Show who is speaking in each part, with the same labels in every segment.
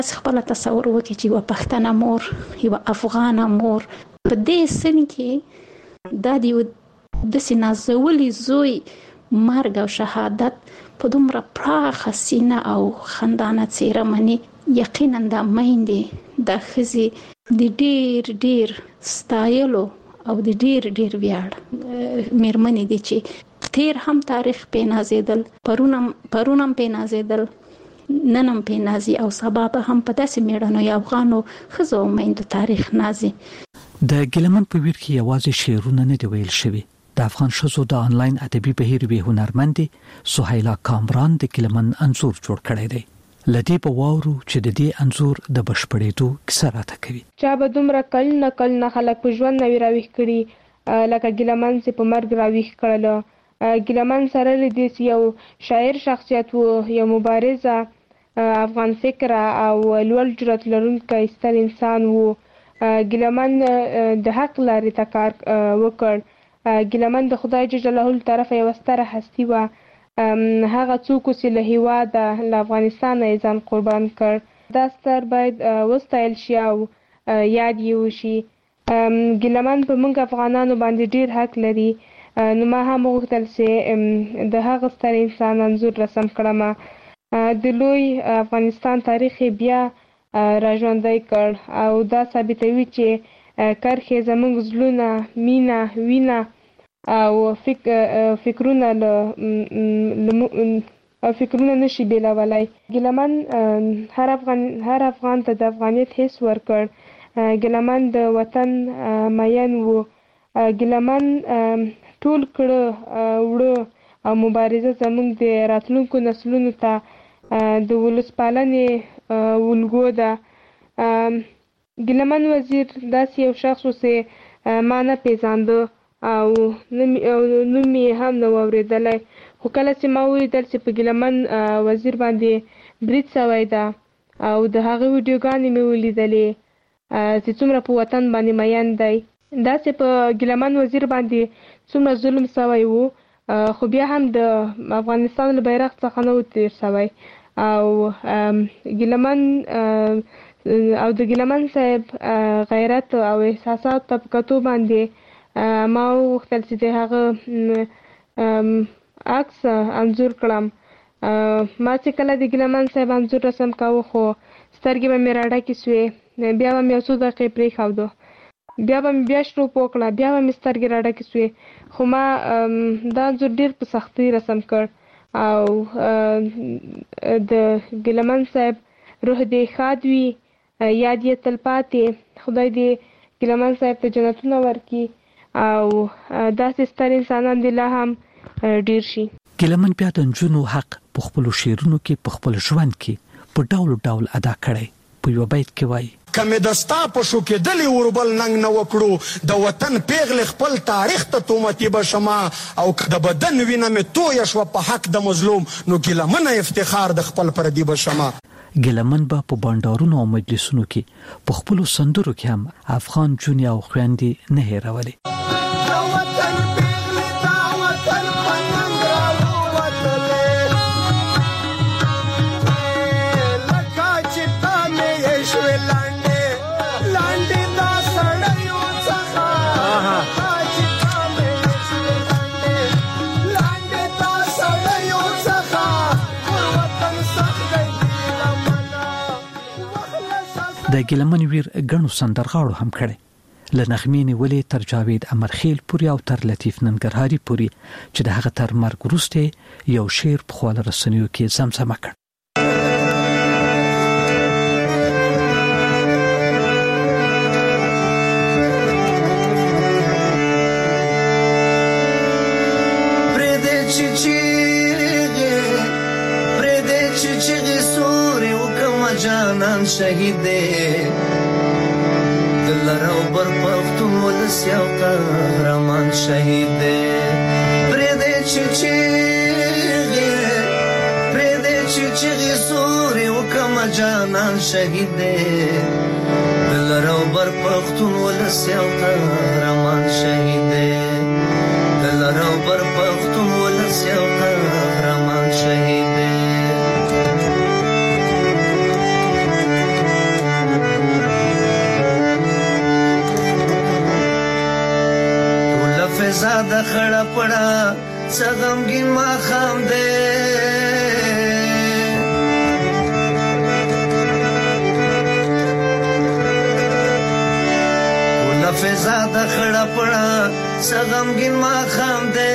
Speaker 1: خپل تصور وکړي چې یو پښتنه مور، یو افغانه مور په دې سن کې دا د نازولي زوی مرګ او شهادت په دومره پراخه سینه او خندانه څېره مني. یقینا دا میندې د ښځې د ډېر ډېر ستایلو او د ډېر ډېر ویاړ مېرمنې دي چې تیر هم تاریخ پې نازېدل، پرون هم پې نازېدل، نن هم پې نازي او سبا به هم په داسې مېړنو افغانو ښځو او میندو تاریخ نازي.
Speaker 2: د ګیلمن په ویر کې یوازې شعرونه نه دی ویل شوي. د افغان ښځو د آنلاین ادبي بهیر وی هنرمند سهیلا کامران د ګیلمن انځور جوړ کړی دی. لدی په واورو چې د دې انځور د بشپړېدو کیسه راته کوي.
Speaker 3: چا به دومره کلونه خلک په ژوند نوي راویښ کړي لکه ګیلمن چې په مرګ راویښ کړله. ګیلمن سره لیدي چې یو شاعر شخصیت و، یو مبارزه، افغان فکره او لوړ جرأت لرونکی ستر انسان و. ګیلمن د حق لارې ته کار وکړ. ګیلمن د خدای جل جلاله له طرفه یوه ستره هستي وه. هغه څوک چې له هېواده له افغانستانه یې ځان قربان کړ. دا ستر باید وستایل شي او یاد یې وشي. ګیلمن په موږ افغانانو باندې ډېر حق لري. نو ما هم وغوښتل چې د هغه ستر انسان انځور رسم کړم. د لوی افغانستان تاریخ یې بیا راژوندی کړ او دا ثابتوي چې کرښې زموږ زړونه، مینه، وینه او فکرونه نشي بیلولی. ګیلمن هر افغان ته د افغانیت حس ورکړ. ګیلمن د وطن مین و. ګیلمن ټول کړه وړه او مبارزه زموږ د راتلونکو نسلونو ته د ولسپالنې ولګو ده. ګیلمن وزیر داسې یو شخص و چې ما نه پیژانده او نوم یې هم نه و اورېدلی، خو کله چې ما ولیدل چې په ګیلمن وزیر باندې برید شوی ده او د هغې ویډیوګانې مې ولیدلې چې څومره په وطن باندې مین دی، داسې په ګیلمن وزیر باندې څومره ظلم شوی و، خو بیا هم د افغانستان له بیرغ څخه نه و تېر شوی. او ګیلمن او د ګیلمن صاحب غیرت او احساسات ته په کتو باندې ما وغوښتل چې د هغه عکس انځور کړم. ما چې کله د ګیلمن صاحب انځور رسم کاوه خو سترګې به مې راډکې سوې، بیا به مې یو څو دقیقې پرېښودو، بیا به مې بیا شروع وکړه، بیا به مې سترګې راډکې سوې، خو ما دا انځور ډېر په سختۍ رسم کړ. او د ګیلمن صاحب روح دې ښاد وي، یاد یې تل پاتې. خدای دې ګیلمن صاحب ته جنتونه ورکړي او داسې ستر انسانان دې لا هم ډېر شي.
Speaker 2: ګیلمن بیا د نجونو حق په خپلو شعرونو کې په خپل ژوند کې په ډول ډول ادا کړی. په یو بیت کې وایي:
Speaker 4: کمې د ستا په شو کېدلې وربل ننګ نه وکړو، د وطن پیغلې خپل تاریخ ته تومتي به شما، او که د بدن وینه مې تویه شوه په حق د مظلوم، نو ګیلمنه افتخار د خپل پردي به شما.
Speaker 2: ګیلمن به په بانډارونو او مجلسونو کې په خپلو سندرو کې هم افغان جونې او خویندې نه هېرولې. د ګیلمن ویر ګڼو سندرغاړو هم کړي، له نغمې نیولې تر جاوید امرخیل پورې او تر لطیف ننګرهاري پورې، چې د هغه تر مرګ وروسته یو شعر په خواله رسنیو کې زمزمه کړ.
Speaker 5: جانان شهید دی دلرو بر پختون ولس یو قهرمان شهید دی پرده چیغی سوری وکم جانان شهید دی دلرو بر پختون ولس یو قهرمان شهید دی دلرو بر پختون ولس یو قهرمان شهید دی. فضا د خړه پړه څغمګین ما خام دې کوله فضا د خړه پړه څغمګین ما خام دې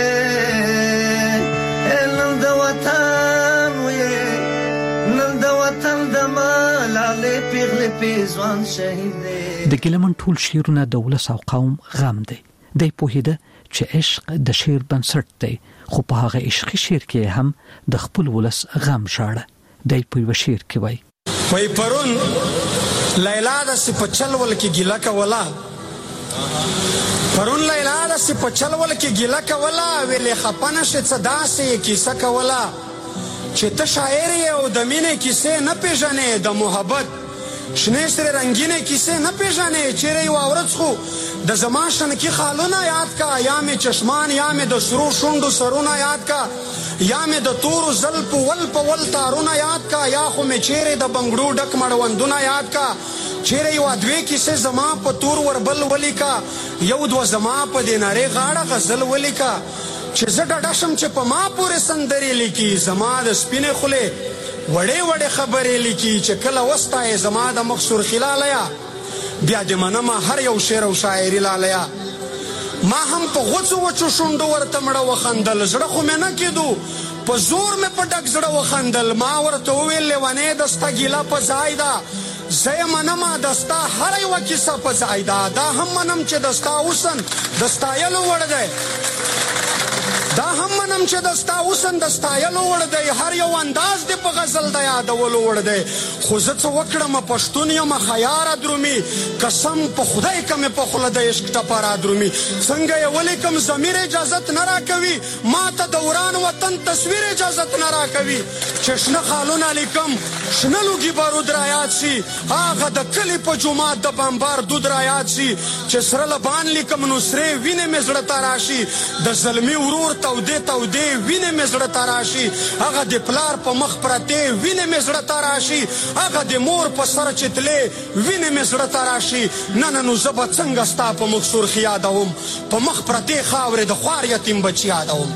Speaker 5: نن د وطن وې نن د وطن د مالاله پیغله پیزوان شهید دې
Speaker 2: د ګیلمن ټول شعرونه د ولس او قوم غم دی د پوهیده چې عشق د شعر بنسټ دی خو په هغه عشقي شعر کې هم د خپل ولس غم شاړه د په شعر کې وای
Speaker 4: وای پرون لیلا د سپچل ول کې ګیلا کولا پرون لیلا د سپچل ول کې ګیلا کولا ویلې خپنه ش صدا سي کیسه کولا چې ته شاعر یې او د مینې کیسه نه پیژنې د محبت شنه سره رنگینه کیسه نه پیژنې چیرې واورڅ خو د زماشن کې خالونه یاد کا یا می چشمان یا می د سرو شوندو سرونه یاد کا یا می د تور زلپ ول تارونه یاد کا یا خو می چیرې د بنگړو ډک مړوندونه یاد کا چیرې یو ادوی کیسه زما په تور وربل ولیکا یو دو زما په دیناره غاړه غزل ولیکا چې زړه ډشم چې په ما پورې سندري لیکي زما د سپینې خله وړې خبرې لیکي چې کله وستای زما د مخسور خلالیا بیا د منما هر یو شعر او شاعري لالیا ما هم په غوڅو وچو شوندو ورته مړه وخندل زړه خو مې نه کېدو په زور مې په ډک زړه وخندل ما ورته وویل لیوانې دستا ګیله په ځای ده زه منما دستا هر یو کیسه په ځای ده دا هم منم چې دستا اوسن دستایلو وړ دی دا هم منم چې دستا اوسن دستایلو وړ دی هر یو انداز دی په غزل د یادولو وړ دی خو زه څه وکړم پښتون یم خیاره درومي قسم په خدای کمې په خوله د عشق ټپاره درومي څنګه یې ولیکم ضمیر اجازت نه راکوي ما ته دوران وطن تصویر اجازت نه راکوي چې شنه خالونه لیکم شنه لوګي بارود رایاد شي هغه د کلي په جومات د بمبار دود رایاد شي چې سره لبان لیکم نو سرې وینې مې زړه ته راشي د زلمي ورور تودې وینې مې زړه ته راشي هغه د پلار په مخ پرتې وینې مې زړه ته راشي هغه د مور په سر چتلې وینې مې زړه ته راشي نه نو زه به څنګه ستا په مخ سرخي یادوم په مخ پرتې خاورې د خوار یتیم بچي یادوم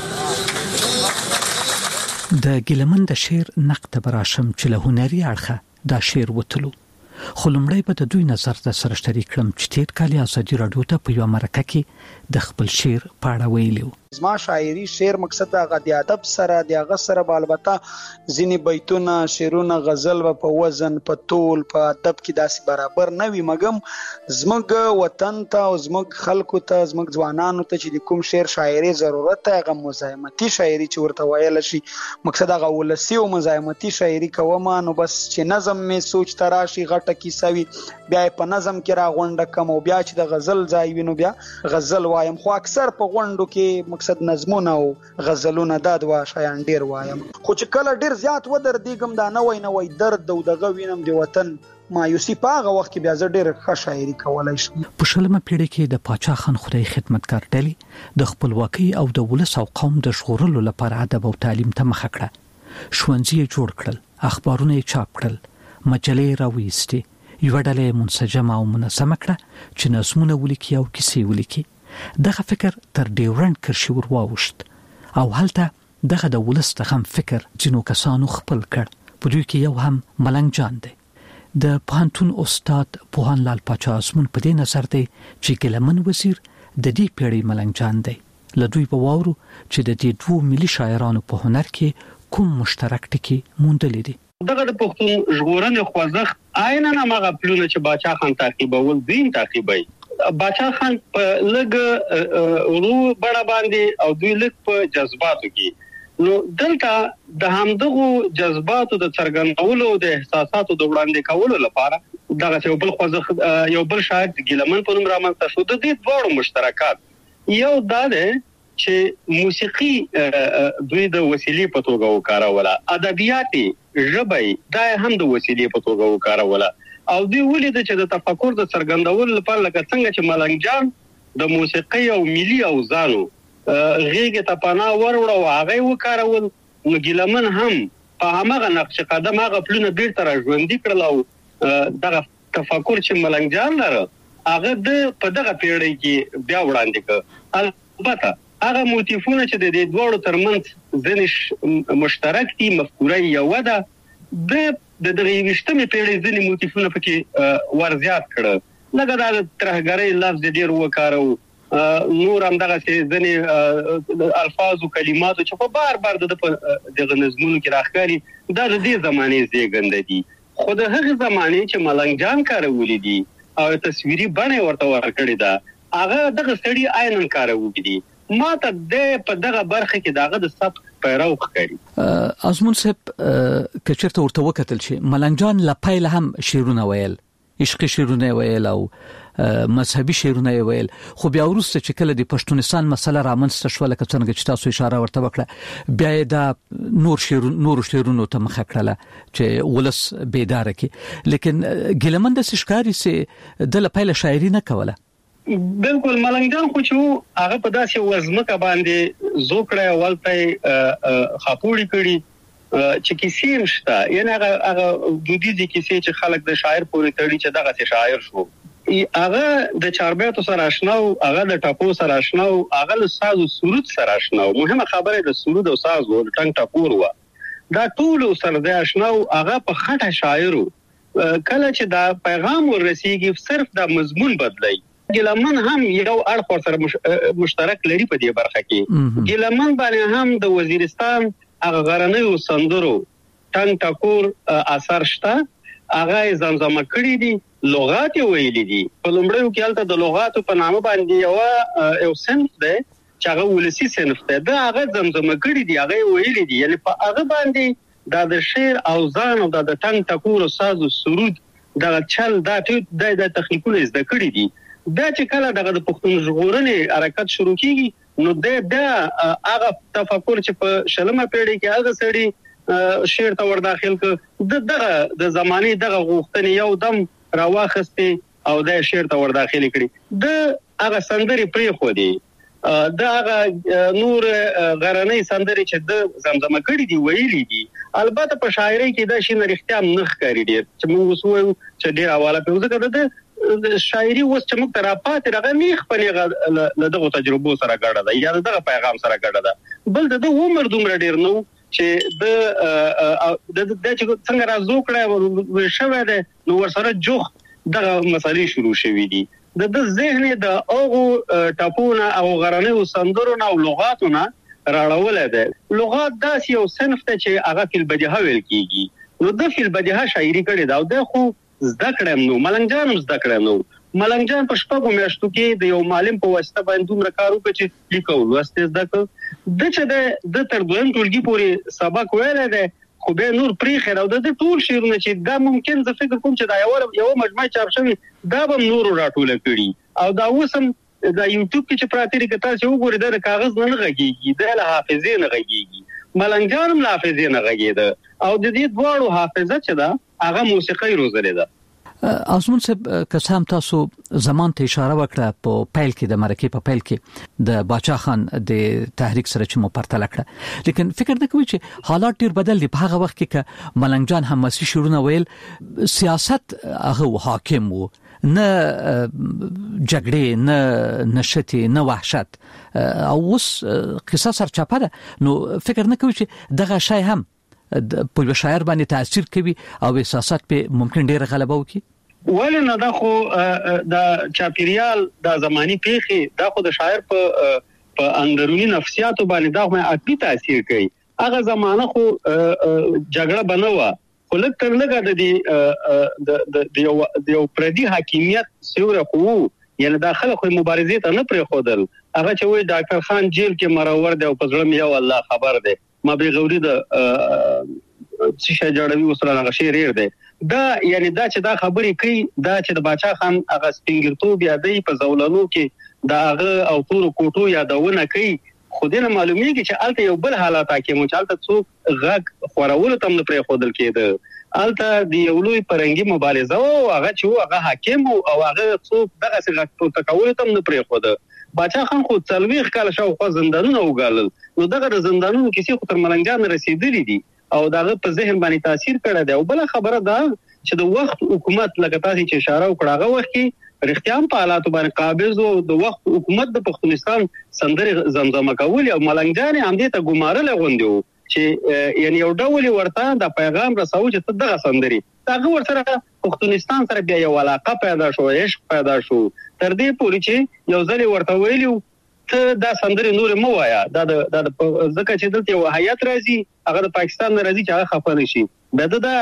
Speaker 2: د ګیلمن د شعر نقد براشم چې له هنري اړخه دا شعر وتلو خو لمړی به د دوی نظر د سره شریک کړم چې تیر کال ازادي رادیو ته په یو مرکه کې د خپل شعر په اړه ویلو
Speaker 6: زما شاعري شعر مقصد هغه د ادب سره د هغه سره البته ځینې بیتونه شعرونه غزل په وزن په طول په ادب کې داسې برابر نه وي مګم زموږ وطن ته او زموږ خلکو ته زموږ ځوانانو ته چې د کوم شعر شاعري ضرورت ته هغه مزاحمتي شاعري چې ورته ویل شي مقصد هغه ولسی او مزاحمتي شاعري کوم نو بس چې نظم می سوچ تراشي غټه کیسه وي بیا په نظم کې را غونډه کوم او بیا چې د غزل ځای وینو بیا غزل وایم خو اکثر په غونډو کې مقصد نظمونه او غزلونه دا دوا شایان ډیر وایم خو چې کله ډیر زیات ودر دیګم دا نه وای درد او دغه وینم دی وطن مایوسی په هغه وخت کې بیا زه ډیر ښه شاعري کولای شم
Speaker 2: په شلمه پیړۍ کې د پاچا خان خدای خدمتګار ډلې د خپلواکۍ او د ولس او قوم د ژغورلو لپاره ادب او تعلیم ته مخه کړه ښوونځي جوړ کړل اخبارونه چاپ کړل مجلې راوېستې یو ډله منسجمه او منظمه کړه چې نظمونه ولیکي او کیسې ولیکي دغه فکر تر ډیورنډ کرښې ور واوښت او هلته دغه د ولس د غم فکر ځینو کسانو خپل کړ په دوی کې یو هم ملنګ جان دی د پوهنتون استاد پوهان لال پاچا اسمون په دې نظر دی چې ګیلمن وزیر د دې پیړۍ ملنګ جان دی له دوی په واورو چې د دې دوه ملي شاعرانو په هنر کې کوم مشترک ټکي موندل دي
Speaker 7: دغه د پښتون ژغورنې خوځښت عیناً هغه پلونه چې باچا خان تعقیبول دین تعقیبای باچا خان په لګ ورو بڑا باندې او دوی لګ په جذباتو کې نو دلته د همدغه جذباتو د څرګندولو د احساساتو د وړاندې کولو لپاره دغه یو بل خوځښت یو بل شاعر ګیلمن په نوم رامنځته شو د دې ډول مشترکات یو دا ده چې موسیقي دوی د وسیلې په توګه وکاروله ادبیات ژبه دا هم د وسیلې په توګه وکاروله او دوی ولید چې د تفکر د څرګندولو لپاره لکه څنګه چې ملنګ جان د موسیقي او ملي اوزانو غیږه ته پناه وروړه او هغه وکارول نو ګیلمن هم په هغه نقش قدم هغه پلونه بیرته را ژوندۍ کړل او دغه تفکر چې ملنګ جان لره هغه د په دغه پیړۍ کې بیا وړاندې کړ. البته هغه موتیفونه چې د دې دوړو ترمنځ ځنې مشترک دي مفکوره یو ده د دغه 20مې پیړۍ ځنې موتیفونه پکې ورزیات کړه. لکه دا د ترهګرۍ لفظ ډېر وکارو، نور هم دغه ځنې الفاظ او کلمات چې په بار بار دغه نظمونو کې راښکاري دا د دې زمانې زیږنده دي. خو د هغه زمانې چې ملنګ جان کارولې دي او تصویري بڼه ورته ورکړې ده هغه دغه سړي عیناً کارولې دي. ما ته په دغه برخه کې دغه د سبق پیرو ښکاري.
Speaker 2: ازمون صاحب کچرته ورته وکتل چې ملنګ جان لا پیل هم شیرونه ویل، عشق شیرونه ویل او مذهبي شیرونه ویل، خو بیا ورسته چې کله د پښتونستان مسله رامنځته شو لکه څنګه چې تاسو اشاره ورته وکړه بیا دا نور شیرونو ته مخه کړله چې ولس بیدار کی. لیکن ګلمن د شکاري سي د لپاره شاعري نه کوله.
Speaker 7: بالکل ملنګان خو چې هغه په داسې وزمکه باندې زوکړه ولته خاپوړی کړي چې کیسې مشته، یعنی هغه دودیزي کیسې چې خلک د شاعر پورې تړي چې دغه شاعر شو. هغه د چاربیاتو سره آشناو، هغه د ټاپو سره آشناو، هغه له ساز او سرود سره آشناو. مهمه خبره د سرود او ساز او ټنګ ټاپور و دا ټول سره د آشناو. هغه په خټه شاعرو کله چې دا پیغام ورسیږي صرف د مضمون بدلای. ګلمن هم یو اړخ سره مشترک لري په دې برخه کې. ګلمن باندې هم د وزیرستان هغه غرنیو سندرو ټنګ ټاکور اثر شته، هغه زمزمه کړی دي، لغات ویلي دي. په لومړیو کې هلته د لغاتو په نامه باندې یو صنف دی چې هغه ولسی صنف دی، دا هغه زمزمه کړی دي، هغه ویلي دي. یعنی په هغه باندې دا د شعر او ځان او د ټنګ ټاکور او ساز او سرود دا چل دا د تخنیکونه زده کړی دي. دا چې کله دغه د پښتون ژغورنې حرکت شروع کیږي نو دا هغه تفکر چې په شلمه پیړۍ کې هغه سړي شعر ته ور داخل ک دغه د زماني دغه غوښتنې یو دم راواخسته او د شعر ته ور داخل کړي. د هغه سندري پرې خو دي، د هغه نور غرنۍ سندري چې د زمزمه کړي دي ویلي دي. البته په شاعرۍ کې دا شي نرختیا نه ښکاري ډیر چې موږ وسوو چې ډیر حواله په ځکه د شاعري اوس چې موږ تراپات راغلی خپلې له دغه تجربو سره ګډه ده یا دغه پیغام سره ګډه ده. بل د عمر دومره ډیر نو چې د چې څنګه راځو کړه شوه ده نو ورسره جوخ دغه مسالې شروع شوې دي. د ذهن د اوغو ټاپونه او غرنیو سندرونه او لغاتونه راړول ده. لغات داس یو صنف ته چې هغه فل بدیهه ویل کیږي. نو د فل بدیهه شاعري کړي دا د خو زده کړم نو ملنګ جان زده کړم نو ملنګ جان په شپږو میاشتو کې د یو معلم په واسطه باندې دومره کار وکړ چې لیکو لوستل زده کړ. د چې د تر دویم ټولګي پورې سبق ویل ده خو به نور پری خیر او د ټول شعرونه چې دا ممکن زه فکر کوم چې دا یو مجموعه چاپ شوی دا به نور راټول کړي او دا وسم دا یوټیوب کې چې پراته لري کته چې وګورئ د کاغذ نه غږیږي د حافظې نه غږیږي. ملنګ جان هم حافظې نه غږیده او د دې دواړو حافظه چې دا هغه موسیقي روزلې ده.
Speaker 2: ازمون صاحب قسم تاسو زمان ته اشاره وکړه په پیل کې د مرکه په پیل کې د باچا خان د تحریک سره چې مو پرتل کړه، لیکن فکر نه کوي چې حالات ډیر بدل دي. په هغه وخت کې ملنګ جان هم مسیح شروع ویل سیاست هغه حاکم وو، نه جګړې نه نشتی نه وحشت او اوس قصه سرچپه ده. نو فکر نه کوي چې دغه شای هم په شاعر باندې تاثیر کوي او احساسات په ممکن ډیر غلبه وکړي.
Speaker 7: ولنه دا خو د چاپیریال د زماني پیخي دا خو د شاعر په اندرونی نفسیاتو باندې دا هم عقلي تاثیر کوي. هغه زمانه خو جګړه بنوه خو لکه تر لګه د یو پردي حاکمیت سیوره خو یعنی داخله خو مبارزې ته نه پرې خودل. هغه چې وای ډاکټر خان جیل کې مرور دی او په ځړم یو الله خبر دی ما به غوري د شیشه جوړوي وسره هغه شی ریر دی. دا یعنی دا چې دا خبرې کوي دا چې د باچا خان هغه سپینګرتوب یادې په زولانو کې دا هغه او تور کوټو یادونه کوي خو دې نه معلومیږي چې الته یو بل حالات کې مو چالت څوک غږ خورول تم نه پرې خودل کېده. الته دی یو لوی پرنګي مبارزه او هغه چې هغه حاکم او هغه څوک دغه څنګه تکول تم نه پرې خوده. باچا خان خو څلويخ کال شاوخوا زندانونه وګالل نو دغه زندانونو کې خو تر ملنګ جان رسیدلی دي او دغه په ذهن باندې تاثیر کړی دی. او بل خبره ده چې د وخت حکومت لکه تاسو چې اشاره وکړه هغه وخت کې رښتیا په حالات باندې قابض او د وخت حکومت د پښتونستان سندره زمزمه کول او ملنګ جان هم دې ته ګمارل غوندیو چې یعنی یو ډول ورته د پیغام رسو چې ته دغه سندري هغه ورسره پښتونستان سره بیا یو علاقه پیدا شو عشق پیدا شو تر دې پورې چې یو ځل ورته ویلو ته دا سندري نور مو وایا دا ځکه چې دلته یو هیئت راځي هغه د پاکستان راځي چې هغه خفه نشي به دا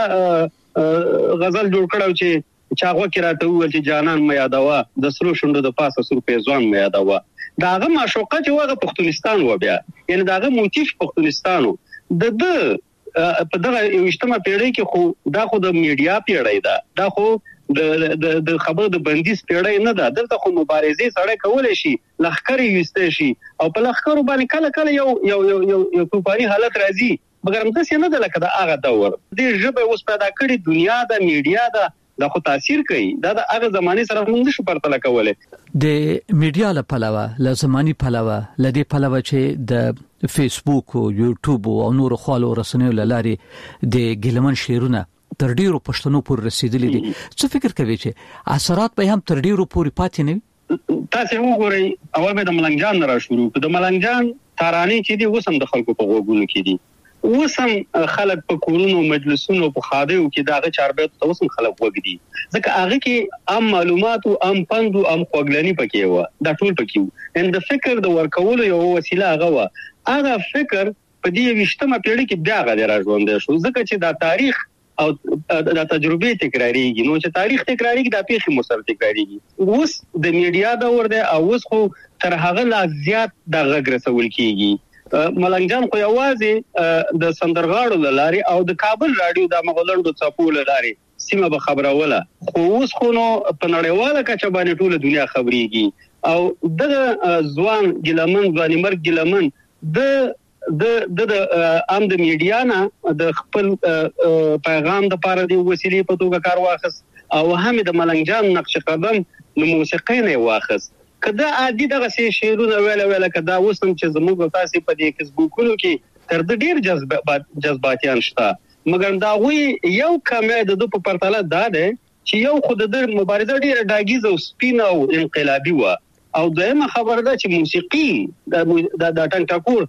Speaker 7: غزل جوړ کړو چې چاغو کې راته ویل چې جانان مې یادوا د سرو شوندو د پاسه سر پیزوان مې یادوا داغه معشوقه چې هغه پښتونستان و بیا یعنی داغه موتیف پښتونستانو د په دغه اجتماع پیړۍ کې خو دا خو د میډیا پیړۍ دا خو د خبرو د بندیز پیړۍ نه ده دلته خو مبارزه سره کولای شي لخرې یوسته شي او په لخرو باندې کله یو توپاني حالت راځي مګر هم څه نه ده لکه دا هغه دور د ژبه اوس پیدا کړی دنیا د میډیا دا خو تاثیر کوي دا د هغه زمانه سره موږ نشو پرتله کولای
Speaker 2: د میډیا له پلوه له زماني پلوه لدی پلوه چې د فیسبوک او یوټیوب او نور خالو رسنیو لاري د ګلمن شیرونه تر ډیرو پښتنو پورې رسیدلي دي څه فکر کوي چې اثرات به هم تر ډیرو پورې پاتې نه
Speaker 7: تاسو وګورئ اول به د ملنګ جان را شروع د ملنګ جان ترانه چې دی وسم د خلکو په غوګونو کې دي وسم خلک په کورونو مجلسونو په خاډیو کې داغه چاربېت ته وسم خلک وګدي ځکه هغه کې عام معلومات او عام پند او عام خوګلنی پکې و دا ټول پکې و ان د فکر د ورکولو یو وسیله هغه فکر په دې وشتمه پیړۍ کې بیا غوډه راځوندې شو ځکه چې دا تاریخ او د تجربه تکراریږي نو چې تاریخ تکراریږي د پیښې مسر تکراریږي اوس د میډیا دور دی او اوس خو تر هغه لا زیات د غږ رسول کیږي ملنګ جان خو یوازې د سندرغاړو لاري او د کابل رادیو د مغولندو چاپو لاري سیمه به خبروله خو اوس خو نو په نړیواله کچه باندې ټول دنیا خبريږي او د ځوان ګلمن ځواني مرګ ګلمن د عام د میډیا نه د خپل پیغام د پاره دی وسیلې په توګه کار واخص او هم د ملنګ جان نقش قدم نو موسیقي نه واخص کدا عادي دغه شعرونه ویل کدا وسم چې زموږ تاسو په دې فیسبوکونو کې تر د ډیر جذباتيان شته مګر دا وی یو کمه د په پرتله دا ده چې یو خود د مبارزه ډیر داګیز او سپین او انقلابي و او دغه خبره ده چې موسیقي د ټنګټکور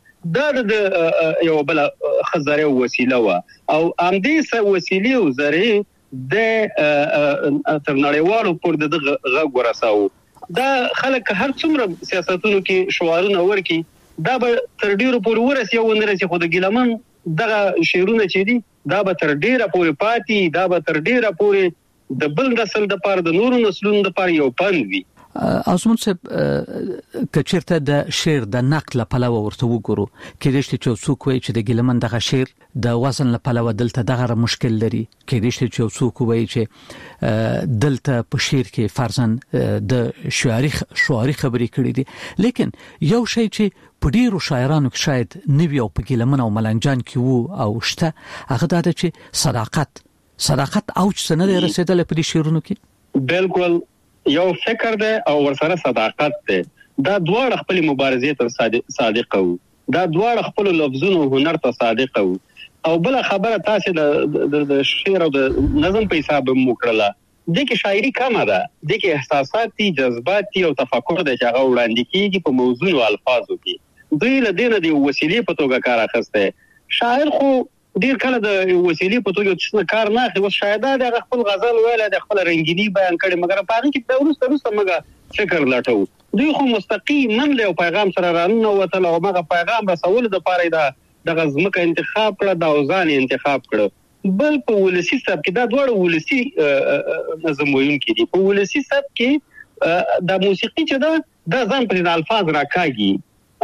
Speaker 7: د یو بل خزره وسیله و او ام دې وسیله او زری د تر نړیوالو پر د غږ ورساو دا خلک هر څومره سیاستونو کې شعارونه ورکي دا به تر ډیرو پورې ورسي او نه رسي خو د ګلمن دغه شعرونه چې دي دا به تر ډیره پورې پاتې دا به تر ډیره پورې د بل نسل د پاره د نورو نسلونو د پاره یو پند وي
Speaker 2: اوسمن څه کچرته د شعر د نقل په لور ورته وګورو کې دشته چې څوک وایي چې د ګلمن دغه شعر د وزن په لور دلته دغه مشکل لري کې دشته چې څوک وایي چې دلته په شعر کې فرضاً د شعري خبرې کړې دي لیکن یو شی چې په ډیرو شاعرانو کې شاید نوی او په ګلمن او ملنګجان کې وو او شته هغه دا چې صداقت او چې نه رسیدل په دې شعرونو کې
Speaker 7: بالکل یو فکر ده او ورسره صداقت ده دا دواړه خپل مبارزې ته صادق وو دا دواړه خپل لفظونو هنر ته صادق وو او بل خبره تاسو د شعر او د نظم په حساب موکړه د کې شاعري کمه ده د کې احساساتي جذباتي او تفکر د چاغه وړاندې کیږي په موضوع او الفاظو کې دوی له دې نه دی وسیلې په توګه کار اخسته شاعر خو ډیر کله د وسیلې په توګه څه کار نه اخلي او شاعر د خپل غزل ویل د خپل رنگینی بیان کړي مګر په هغه کې د ورسره مګه فکر لاټو دوی خو مستقیما له پیغام سره رانه وته او مګه پیغام رسول د پاره د غزمکه انتخاب کړه د اوزان انتخاب کړه بل په ولسی سب کې دا دوړ ولسی نظم وین کې دي په ولسی سب کې د موسیقي چې دا ځان پر الفاظ راکاږي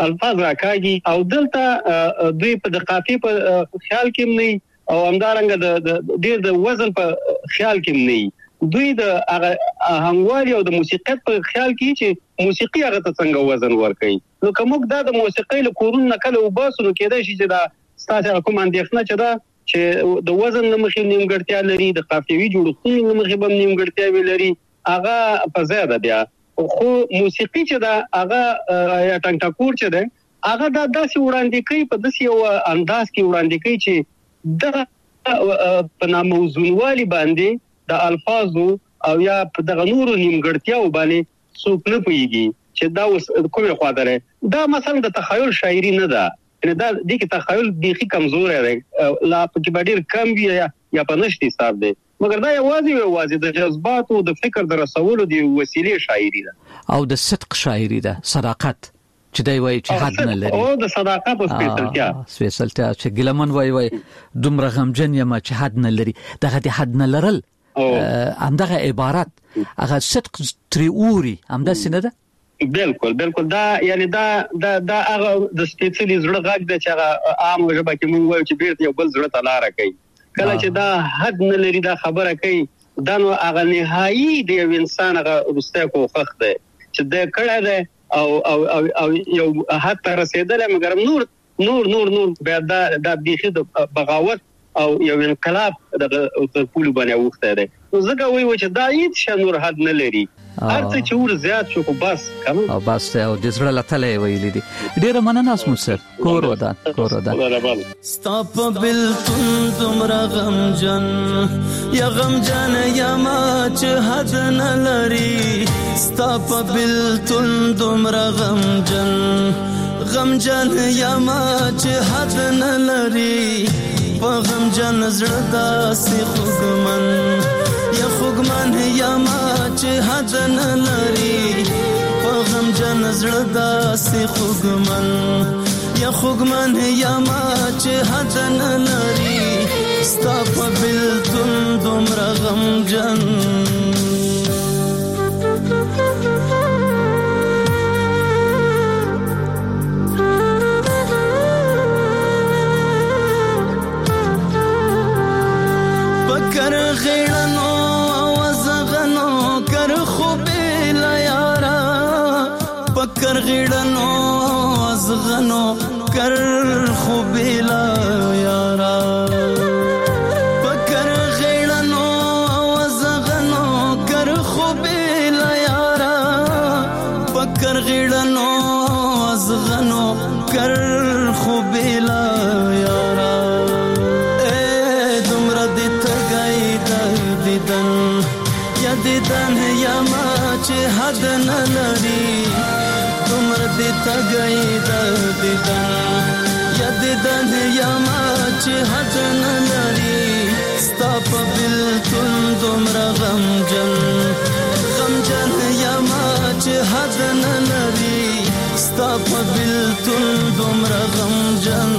Speaker 7: او دلته دوی په د قافیه په خیال کې نه او همدارنګه د ډیر د وزن په خیال کې نه دوی د هغوالي او د موسیقي په خیال کې چې موسیقي هغه ته څنګه وزن ورکړي نو کوم د موسیقي له کورون نکله وباسو کېدای شي چې دا ستاسو کوم اندېښنه چې دا چې د وزن لمخې نیمګړتیا لري د قافیوي جوړښتونو لمخې هم نیمګړتیا لري هغه په زیاده بیا خو موسیقي چې دا هغه یا ټنګټکور چې ده هغه د داسې وړاندې کوي په داسې یو انداز کې وړاندې کوي چې د په ناموزونوالي باندې د الفاظو او یا په دغه نورو نیمګړتیاو باندې څوک نه پوهیږي چې دا اوس کومه خوا ده. دا مثلا د تخیل شاعري نه ده، یعنی دا د تخیل بیخي کمزور دی، لا په ډیر کم وي یا په نشتی حساب دی، مګر دا یوازې د جذباتو د فکر د رسولو دی وسیلې شاعري ده
Speaker 2: او د صدق شاعري ده، صداقت چې دی وایي چې حد نه لري،
Speaker 7: او د صداقت او
Speaker 2: سپیڅلتیا چې ګیلمن وایي دومره غمجن یم چې حد نه لري. دغه د حد نه لرل همدغه عبارت هغه صدق تریوري همداسې نه ده.
Speaker 7: بالکل دا یعنی دا هغه د سپیڅلي زړه غږ دی چې هغه عام ژبه کې موږ وایو چې بیرته یو بل زړه ته لاره کوي. کله چې دا حد نه لري دا خبره کوي، دا نو هغه نهایي د یو انسان هغه وروستی کوښښ دی چې د کړی دی او یو حد ته رسېدلی، مګر نور بیا دا بیخي د بغاوت او یو انقلاب دغه پولو باندې اوښتی دی. نو ځکه وایو چې دا هېڅ شی نور حد نه لري، هر څه چې ور زیات شو خو بس
Speaker 2: او بس او د زړه له تله ویلي دي. ډېره مننه اسمت سر. کور ودان
Speaker 5: ستا په بېلتون دومره غمجن یا غمجن یما چې حد نه لري، ستا په بېلتون دومره غمجن یما چې حد نه لري، په غمجن زړه داسې خوږمن یما چې حد نه لري، په غمجن زړه داسې خوږمن یما چې حد نه لري، ستا په بېلتون دومره غمجن. پکر غیړنو وزغنو کر خوبې لا یارا، پکر غیړنو وزغنو کر خوبې لا یارا، پکر غیړنو وزغنو کر خوبې لا یارا، پکر غیړنو وزغنو کر خوبې لا یارا. دیدن یما چې حد نه لري، دومره دې تګی د دیدن یما چې حد نه لري، ستا په بېلتون دومره غمجن یما چې حد نه لري، ستا په بېلتون دومره غمجن.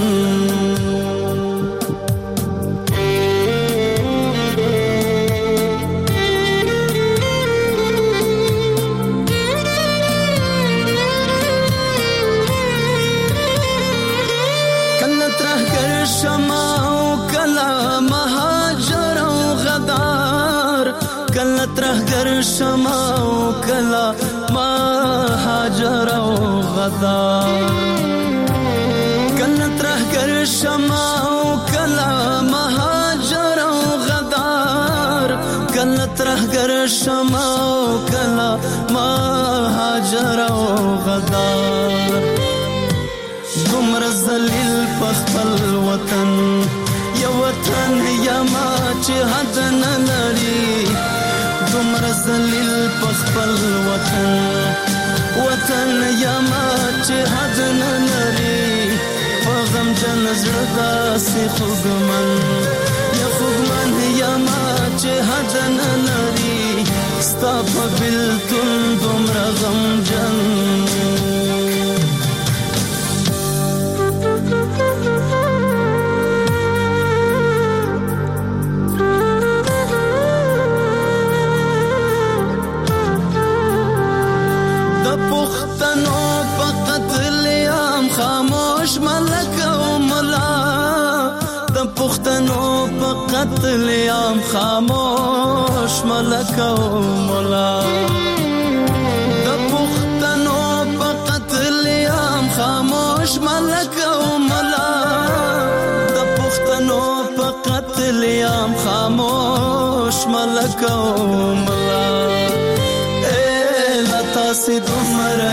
Speaker 5: ترهګر شمع او کلا مهاجر او غدار، کله ترهګر شمع او کلا مهاجر او غدار، کله ترهګر شمع او کلا مهاجر او غدار. دومره ذلیل په خپل وطن یو وطن یما چې حد نه لري، دومره ذلیل په خپل وطن یما چې حد نه لري، په غمجن زړه داسې خوږمن یما چې حد نه لري، ستا په بېلتون دومره غمجن. خاموش ملک او ملا، د پښتنو په قتل عام خاموش ملک او ملا، د پښتنو په قتل عام خاموش ملک او ملا، د پښتنو په قتل عام خاموش ملک او ملا. تاسې دومره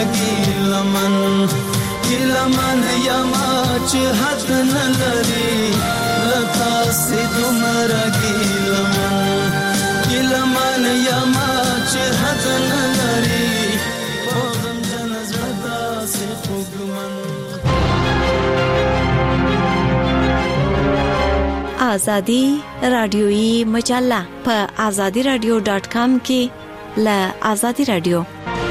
Speaker 5: ګیلمن یما چې حد نه لري، تاسې دومره ګیلمن ګلمن یما چې حد نه لري په غمجن زړه داسې خوږمن.
Speaker 8: آزادی رادیویی مجله په azadiradio.com کې له آزادی رادیو.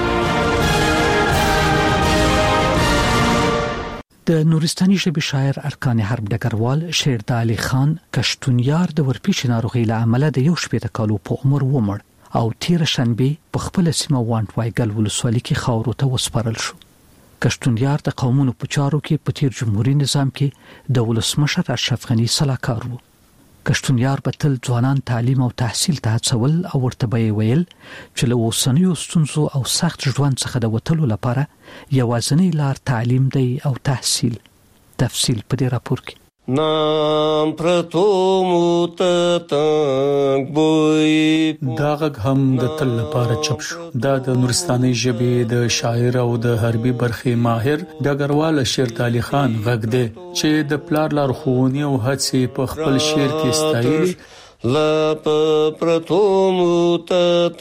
Speaker 2: د نورستاني ژبې شاعر ارکان حرب ډګروال شیر د علي خان کشتونیار د ورپېښې ناروغۍ له امله د 1 کالو په عمر ومړ او تیر شنبه په خپل سیمه وانټ وایګل ولسوالۍ کې خاورو ته وسپارل شو. کشتونیار د قومونو په چارو کې په تیر جمهوریت نظام کې د ولسمشر اشرف غنی سلاکار وو. کشتونیار به تل ځوانان تعلیم او تحصیل ته هڅول او ورته به ویل چې له اوسنیو ستونزو او سخت ژوند څخه د وتلو لپاره یوازینی لار تعلیم دی او تحصیل. تفصیل په دې راپور کې.
Speaker 5: نام پرتو موت تنگ بوئی
Speaker 9: دا غږ هم د تل لپاره چپ شو. دا د نورستاني ژبې د شاعر او د حربي برخې ماهر ډګروال شیر علي خان غږ دی چې د پلار لارښوونې او هڅې په خپل شعر کې ستایي.
Speaker 5: لا پرتو موت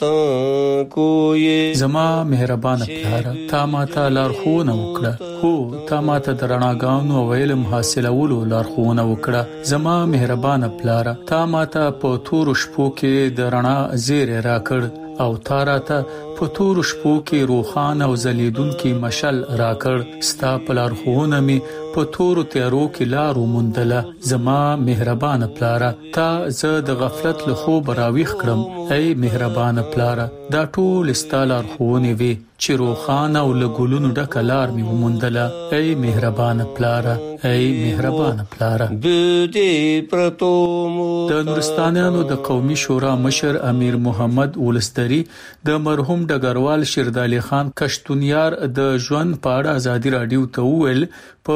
Speaker 5: تنگوی
Speaker 9: زما مهربانه پلاره تا ماته لارښوونه وکړه. هو تا ماته د رڼاګانو او علم حاصلولو لارښوونه وکړه. زما مهربانه پلاره تا ماته په تور شپو کې د رڼا زیری راکړ او تا راته په تور شپو کې روخان او زلیدونکو مشل راکړ. ستا په لارښوونه می په تور تیارو کې لار ومندله. زما مهربانه پلاره تا زه د غفلت له خوب راويخ کړم. ای مهربانه پلاره دا ټول ستا لارښوونه وي چې روخان او لګولونو ډک لار می ومندله. ای مهربانه پلاره ای مهربانه پلاره. د نورستانیانو د قومي شورا مشر امیر محمد ولستری د مرحوم ډګروال شیر علي خان کشتونیار د ژوند په اړه آزادي رادیو ته ویل په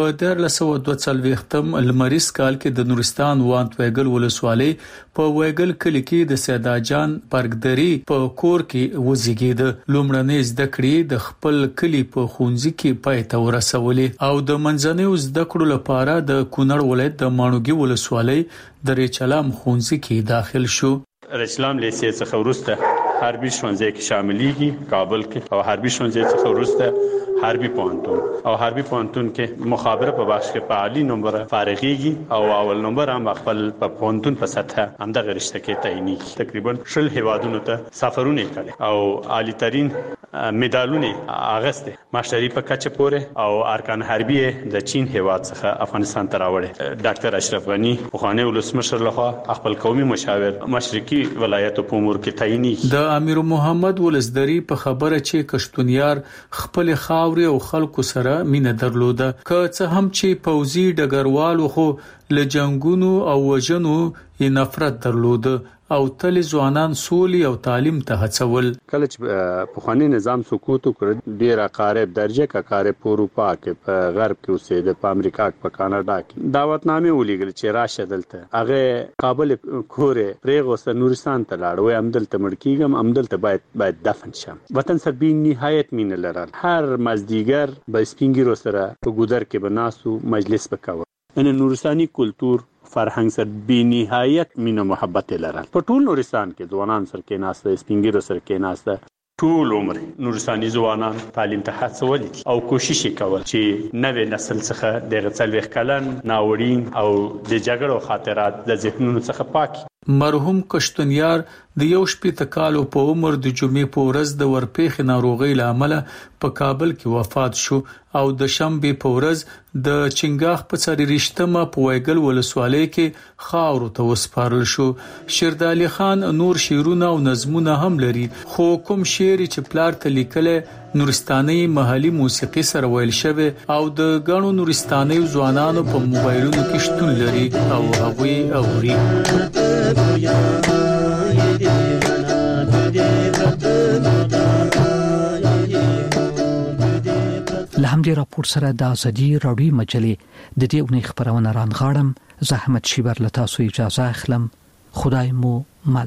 Speaker 9: 1942 لمریز کال کې د نورستان وانټ وایګل ولسوالۍ په وایګل کلی کې د سیدا جان پرګدري په کور کې وزیږید. لومړنۍ زده کړې د خپل کلی په خونځي کې پای ته ورسولې او د منځنیو زده کړو لپاره د کونړ ولایت د ماڼوګي ولسوالۍ د ریچلام خونځي کې داخل شو.
Speaker 7: ریچلام لیسې څخه وروسته حربي ښوونځي کې شاملېږي کابل کې او حربي ښوونځي څخه وروسته حربي پوهنتون او حربي پوهنتون کې مخابره په بخش کې په عالی نمبر فارغيږي او اول نمبر هم خپل په پوهنتون په سطح همدغه رشته کې تعینېږي. تقریبا 10 هیوادونو ته سفرونه کړي او عالی ترين مډالونه اغسته ماستری په کچه پورې او ارکان حربي د چین هیواد څخه افغانستان ته راوړي. ډاکټر اشرف غنی خواني ولسمشر لخوا خپل قومي مشاور مشرقي ولایتو په امور کې تعینېږي.
Speaker 9: د امیر محمد ولزدری په خبره چې کشتونیار خپل خاوري او خلکو سره مینه درلوده که څه هم چې پوځي ډګروالو خو له جنگونو او وژنو یې نفرت درلوده او تل ځوانان سولې او تعلیم ته هڅول.
Speaker 7: کله چې په خواني نظام سقوط وکړ ډیر قارب درجه کا قارب په اروپا کې په غرب کې اوسېد په امریکا کې په کاناډا کې دعوتنامې ولېږل چې راشه دلته هغه کابل کورې پرېغوسته نورستان ته لاړ وې امدلته مړ کېږم امدلته باید دفن شم. وطن سره بي نهایت مینه لرل. هر مازدیګر به سپینګیرو سره په ګودر کې بناسو مجلس وکاوه. ان نورستاني کلچر فرهنګ سره بي نهایت مینه محبت لرل. په ټول نورستان کې ځوانان سره کې ناسته سپینګیرو سره کې ناسته ټول عمر نورستاني ځوانان تعلیم ته هڅول او کوشش وکول چې نوې نسل څخه د غڅلوخ کلن ناوړین او د جګړو خاطرات د ذهنونو څخه پاک.
Speaker 9: مرحوم کشتونیار د 1 کالو په عمر د جمعې په ورځ د ورپېښې ناروغۍ له امله په کابل کې وفات شو او د شنبه په ورځ د چنګاخ په 4 په وایګل ولسوالۍ کې خاورو ته وسپارل شو. شیر علي خان نور شعرونه او نظمونه هم لري خو کوم شعر چې پلار ته لیکل نورستاني محلي موسیقي سره ویل شوی او د غنو نورستاني ځوانانو په موبایلونو کې شتون لري او هغوی اوري.
Speaker 2: لهمدې راپور سره د ازادي رادیو مجلې د دې اونۍ خبرونه رانغاړم. زحمت شیبر له تاسو اجازه اخلم. خدای مو مل.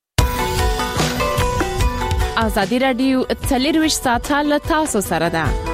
Speaker 10: ازادي رادیو 24 ساعته له تاسو سره ده.